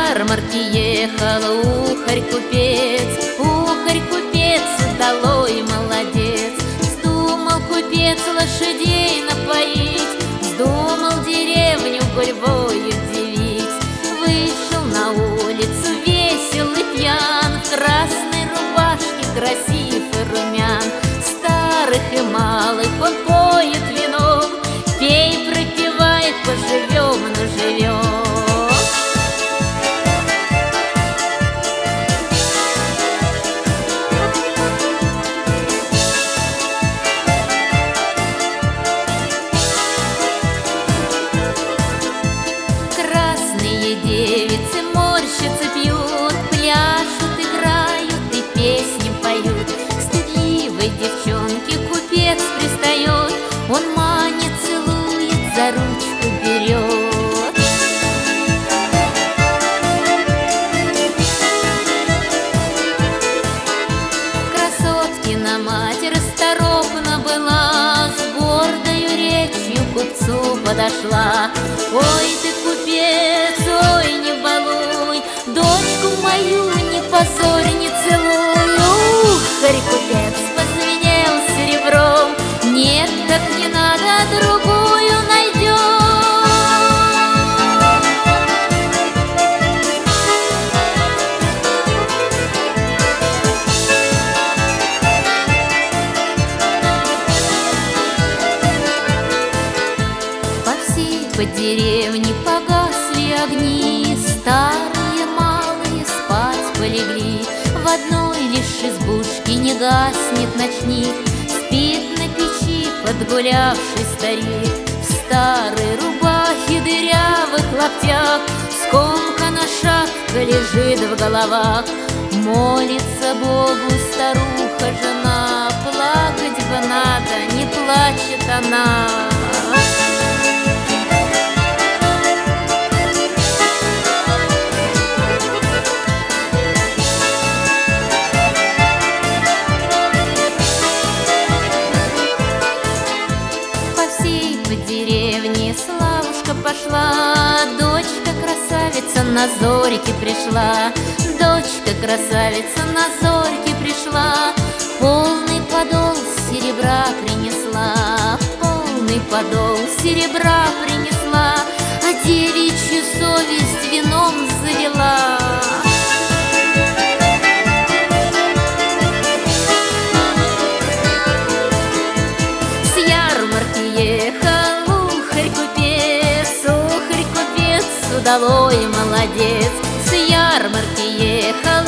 ярмарки ехал ухарь-купец, ухарь-купец, удалой молодец. Вздумал купец лошадей напоить, вздумал деревню гульбой удивить. Вышел на улицу весел и пьян, в красной рубашке красив и румян. Старых и малых он поет вином, пей, пропевает, поживем, но живем. Девицы морщатся, пьют, пляшут, играют и песни поют. Стыдливой девчонке купец пристает, он манит, целует, за ручку берет. Красоткина мать расторопна была, с гордою речью к купцу подошла. Ой, ты, купец, ой, не балуй, дочку мою не позорь, не целуй. Ухарь-купец позвенел серебром, нет, так не надо, другую найдем. По всей по деревне погасли огни, старые малые спать полегли. В одной лишь избушке не гаснет ночник, спит на печи подгулявший старик. В старой рубахе, дырявых лаптях, скомкана шапка лежит в головах. Молится Богу старуха-жена, плакать бы надо, не плачет она. По деревне славушка пошла, дочка красавица на зорьке пришла. Дочка красавица на зорьке пришла, полный подол серебра принесла, полный подол серебра принесла, а девичью совесть вином завела. С ярмарки ехал ухарь-купец, ухарь-купец, удалой молодец. С ярмарки ехал